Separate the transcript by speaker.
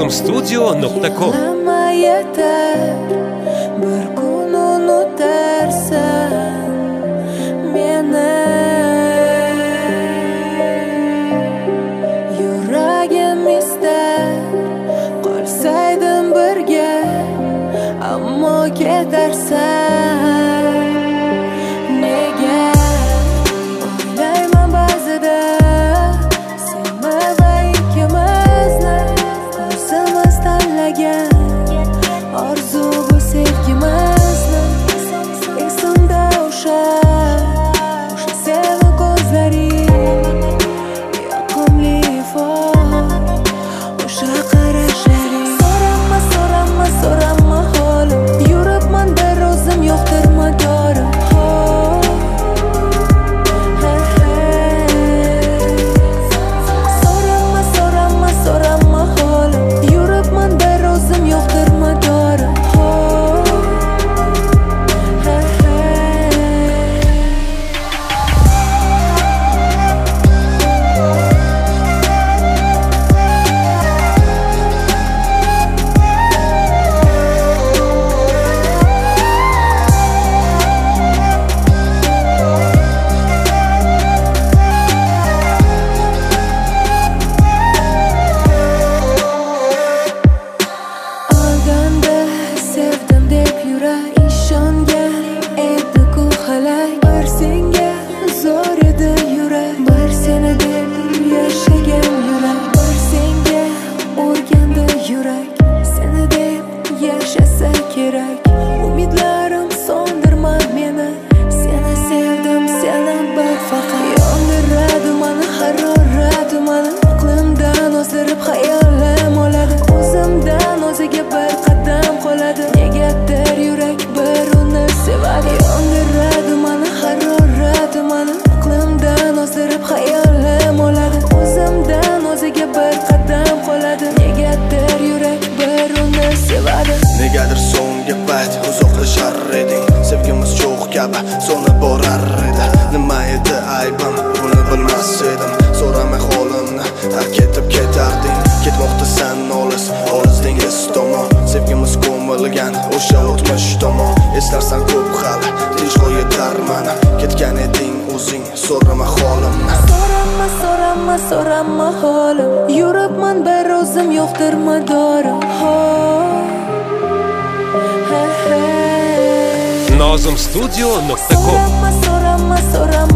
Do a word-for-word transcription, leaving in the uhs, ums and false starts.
Speaker 1: nozim studio nuqta com.
Speaker 2: Hamma yetar, bir kun unutarsan meni. Yuragim istar qolsaydim birga, ammo ketarsan. Nega o'ylayman ba'zida senni va ikkimizni o'zimiz tanlagan orzu bu sevgimizni. Esimda o'sha o'sha seni ko'zlaring, yoqimli ifor, o'sha qarashlaring. So'rama, so'rama, so'rama holim, yuribman bir o'zim yo'qdir madorim. So'rama, so'rama, so'rama holim, yuribman bir o'zim yo'qdir madorim. Olganda sevdim deb yurak ishongan edi-ku halak. Bir senga zo'r edi yurak, bir seni deb yashagan yurak. Bir senga o'rgandi yurak, seni deb yashasa kerak. Umidlarim so'ndirma meni, seni sevdim, seni bir faqat. Yondiradi mani harorat mani, aqlimdan ozdirib xayolim oladi. O'zimdan o'ziga bir qadam qoladi. Negadir yurak bir uni sevadi. Yondiradi mani harorat mani, aqlimdan ozdirib xayolim oladi. O'zimdan o'ziga bir qadam qoladi. Negadir yurak bir uni sevadi.
Speaker 3: Negadir so'nggi payt uzoqlashar eding, sevgimiz cho'g' kabi so'nib borar edi. Nima edi aybim, buni bilmas edim. So'ramay holimni tark etib ketarding. Ketmoqdasan olis, olis dengiz tomon. Sevgimiz ko'milgan o'sha o'tmish tomon. Eslarsan ko'p hali, tinchlik yetar mana. Ketgan eding o'zing, so'rama holimni.
Speaker 2: So'rama, so'rama, so'rama holim, yuribman bir o'zim yo'qdir madorim.
Speaker 1: nozim studio nuqta com.
Speaker 2: So'rama, so'rama, so'rama